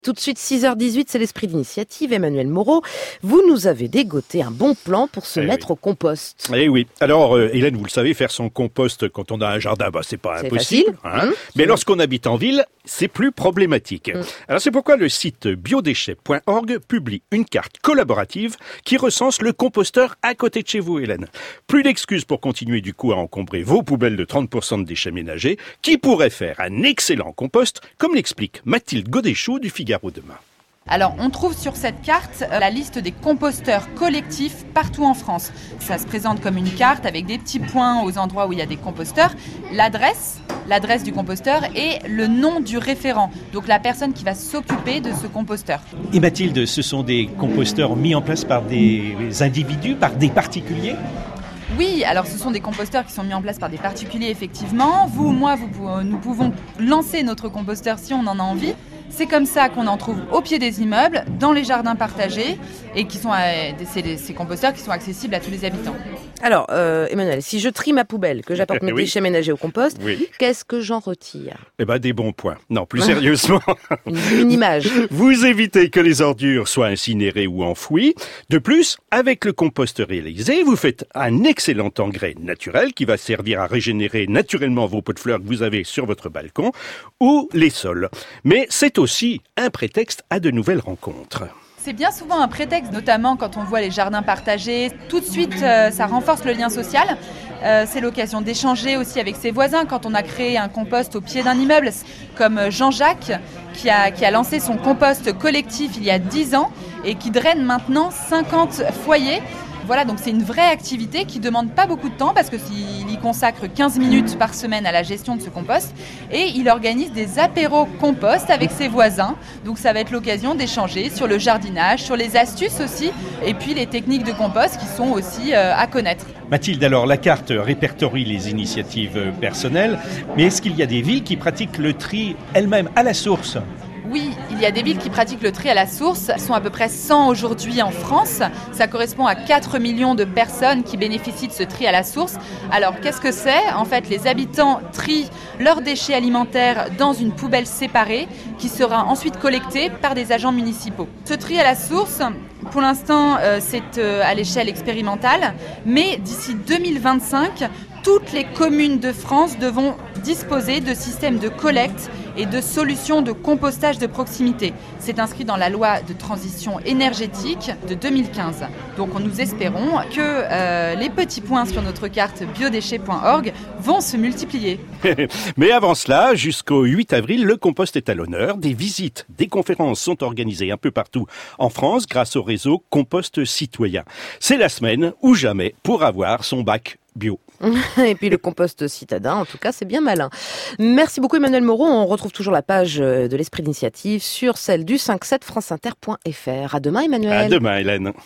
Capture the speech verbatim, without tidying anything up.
Tout de suite, six heures dix-huit, c'est l'esprit d'initiative. Emmanuel Moreau, vous nous avez dégoté un bon plan pour se eh mettre oui. au compost. Eh oui. Alors, euh, Hélène, vous le savez, faire son compost quand on a un jardin, bah, c'est pas C'est impossible. facile. Hein. Mmh. Mais lorsqu'on habite en ville, c'est plus problématique. Mmh. Alors, c'est pourquoi le site biodéchets point org publie une carte collaborative qui recense le composteur à côté de chez vous, Hélène. Plus d'excuses pour continuer du coup à encombrer vos poubelles de trente pour cent de déchets ménagers qui pourraient faire un excellent compost, comme l'explique Mathilde Godéchou du Figaro Demain. Alors, on trouve sur cette carte la liste des composteurs collectifs partout en France. Ça se présente comme une carte avec des petits points aux endroits où il y a des composteurs, l'adresse, l'adresse du composteur et le nom du référent, donc la personne qui va s'occuper de ce composteur. Et Mathilde, ce sont des composteurs mis en place par des individus, par des particuliers ? Oui, alors ce sont des composteurs qui sont mis en place par des particuliers, effectivement. Vous ou moi, vous, nous pouvons lancer notre composteur si on en a envie. C'est comme ça qu'on en trouve au pied des immeubles, dans les jardins partagés, et qui sont euh, c'est ces composteurs qui sont accessibles à tous les habitants. Alors, euh, Emmanuel, si je trie ma poubelle, que j'apporte mes oui. déchets ménagers au compost, oui. qu'est-ce que j'en retire ? Eh ben, des bons points. Non, plus sérieusement. une, une image. Vous évitez que les ordures soient incinérées ou enfouies. De plus, avec le compost réalisé, vous faites un excellent engrais naturel qui va servir à régénérer naturellement vos pots de fleurs que vous avez sur votre balcon ou les sols. Mais c'est aussi un prétexte à de nouvelles rencontres. C'est bien souvent un prétexte, notamment quand on voit les jardins partagés. Tout de suite, euh, ça renforce le lien social. Euh, c'est l'occasion d'échanger aussi avec ses voisins. Quand on a créé un compost au pied d'un immeuble, comme Jean-Jacques, qui a, qui a lancé son compost collectif il y a dix ans et qui draine maintenant cinquante foyers. Voilà, donc c'est une vraie activité qui ne demande pas beaucoup de temps parce qu'il y consacre quinze minutes par semaine à la gestion de ce compost et il organise des apéros compost avec ses voisins. Donc ça va être l'occasion d'échanger sur le jardinage, sur les astuces aussi et puis les techniques de compost qui sont aussi euh, à connaître. Mathilde, alors la carte répertorie les initiatives personnelles, mais est-ce qu'il y a des villes qui pratiquent le tri elles-mêmes à la source ? Oui, il y a des villes qui pratiquent le tri à la source. Ils sont à peu près cent aujourd'hui en France. Ça correspond à quatre millions de personnes qui bénéficient de ce tri à la source. Alors, qu'est-ce que c'est ? En fait, les habitants trient leurs déchets alimentaires dans une poubelle séparée qui sera ensuite collectée par des agents municipaux. Ce tri à la source, pour l'instant, euh, c'est euh, à l'échelle expérimentale. Mais d'ici deux mille vingt-cinq, toutes les communes de France devront disposer de systèmes de collecte et de solutions de compostage de proximité. C'est inscrit dans la loi de transition énergétique de deux mille quinze. Donc nous espérons que euh, les petits points sur notre carte biodéchets point org vont se multiplier. Mais avant cela, jusqu'au huit avril, le compost est à l'honneur. Des visites, des conférences sont organisées un peu partout en France grâce au réseau Compost Citoyen. C'est la semaine ou jamais pour avoir son bac bio. Et puis le compost citadin, en tout cas, c'est bien malin. Merci beaucoup Emmanuel Moreau. On retrouve toujours la page de l'esprit d'initiative sur celle du cinq sept franceinter point f r. À demain Emmanuel. À demain Hélène.